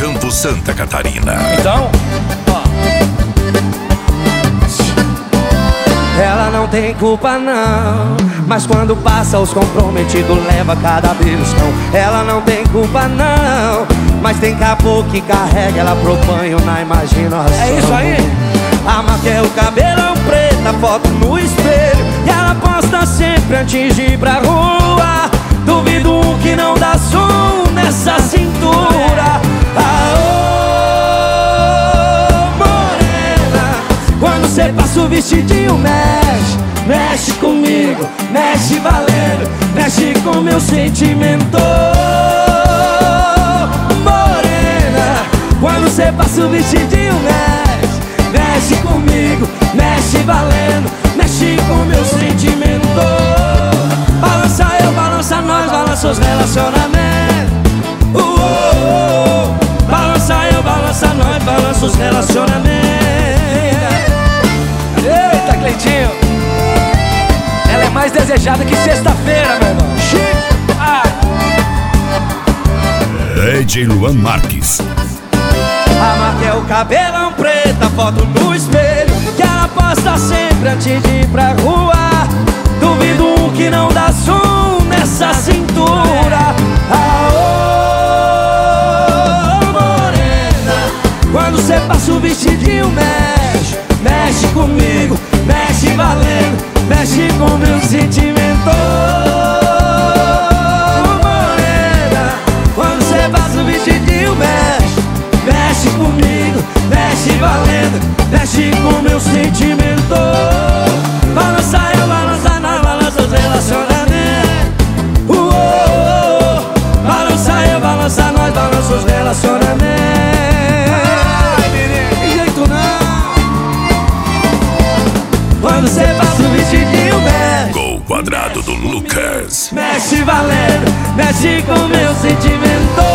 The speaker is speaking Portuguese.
Campos, Santa Catarina. Então, ela não tem culpa não, mas quando passa os comprometidos leva cada beliscão. Ela não tem culpa não, mas tem caboclo que carrega ela pro banho na imaginação. é isso aí. A marca é o cabelão preto, a foto no espelho, e ela posta sempre antes de ir pra rua. Duvido que não dá som nessa cintura. Aô, morena, quando cê passa o vestidinho mexe, mexe comigo, mexe valendo, mexe com meu sentimento. Morena, quando cê passa o vestidinho mexe, mexe comigo, mexe valendo, mexe com meu sentimento. Balança eu, balança nós, balança os relacionamentos. Balança eu, balança nós, balança os relacionamentos. Eita, Cleitinho, ela é mais desejada que sexta-feira, meu irmão. DJ Luan Marques. A marca é o cabelão preto, a foto no espelho, que ela posta sempre antes de ir pra rua. Duvido que não dá som nessa cintura. Aô, morena, quando cê passa o vestidinho mexe, mexe comigo, mexe valendo, mexe com meu sentimento. Morena, quando cê passa o vestidinho mexe, mexe comigo, mexe valendo, mexe com meu sentimento. Balança eu, balança nós, balança os relacionamentos. Balança eu, balança nós, balança os relacionamentos. Ai, menino, que jeito não. Quando cê passa o vestidinho mexe, Gol quadrado do Lucas. mexe valendo, mexe com meu sentimento.